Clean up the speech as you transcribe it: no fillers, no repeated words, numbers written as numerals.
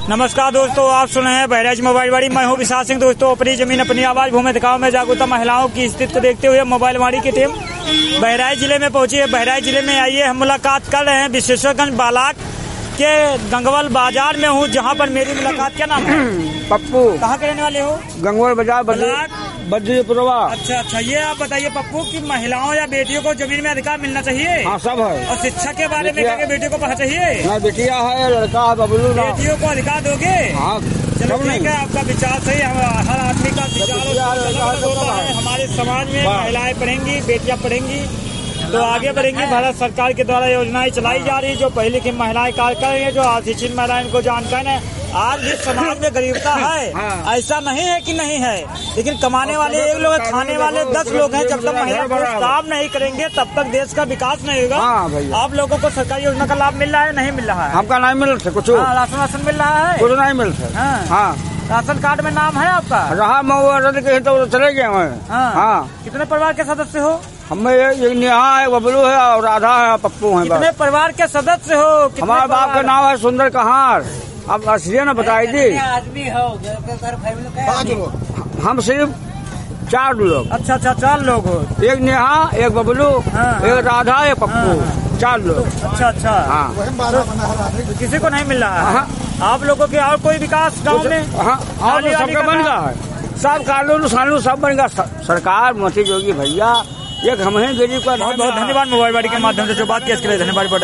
नमस्कार दोस्तों, आप सुन रहे हैं बहराइच मोबाइल वाड़ी। मैं हूं विशाल सिंह। दोस्तों, अपनी जमीन अपनी आवाज भूमि दिखाओ में जागरूकता महिलाओं की स्थिति को देखते हुए मोबाइल वाड़ी की टीम बहराइच जिले में पहुंची है। बहराइच जिले में आइए हम मुलाकात कर रहे हैं विश्वेश्वरगंज बालाक के गंगवल बाजार में हूँ, जहाँ पर मेरी मुलाकात। क्या नाम है? पप्पू। कहाँ के रहने वाले हो? गंगवल बाजार बद्रीपुरवा। अच्छा, ये आप बताइए पप्पू की महिलाओं या बेटियों को जमीन में अधिकार मिलना चाहिए? हाँ, सब है। और शिक्षा के बारे में क्या बेटियों को पढ़ना चाहिए? हाँ, बेटिया है, लड़का है, बबलू ना। बेटियों को अधिकार दोगे? हाँ, चलो ठीक है, आपका विचार सही है। हर आदमी का विचार होता है। हमारे समाज में महिलाएं पढ़ेंगी, बेटियां पढ़ेंगी तो आगे बढ़ेंगी। भारत सरकार के द्वारा योजनाएं चलाई जा रही है, जो पहले की महिलाएं कार्य कर रही है, जो अशिक्षित महिलाएं को जानकार है। आज भी समाज में गरीबता है, ऐसा नहीं है कि नहीं है, लेकिन कमाने वाले एक लोग है, खाने वाले 10 लोग हैं। जब तक महिला काम नहीं करेंगे तब तक देश का विकास नहीं होगा। आप लोगों को सरकारी योजना का लाभ मिल रहा है? नहीं मिल रहा है? हमका नहीं मिल रहा कुछ। राशन मिल रहा है? कुछ नहीं मिल रहा। हाँ, राशन कार्ड में नाम है आपका? रहा मैं तो चले गए। हाँ। कितने परिवार के सदस्य हो? हमें एक नेहा है, बबलू है और राधा है, पप्पू है। कितने परिवार के सदस्य हो? हमारे बाप का नाम है सुंदर कहार। अब असलिए ना बताई थी। आदमी हो? हम सिर्फ 4 लोग। अच्छा, 4 लोग हो। एक नेहा, एक बबलू, एक राधा, एक पप्पू, 4 लोग। अच्छा। हाँ, तो किसी को नहीं मिल रहा है? आप लोगों के और कोई विकास गांव में? हाँ, और सबका बन गया है। सब कानून सब बन गया। सरकार मोदी योगी भैया, एक हम हैं गरीब का। बहुत बहुत धन्यवाद मोबाइल वाड़ी के माध्यम से जो बात की, इसके लिए धन्यवाद।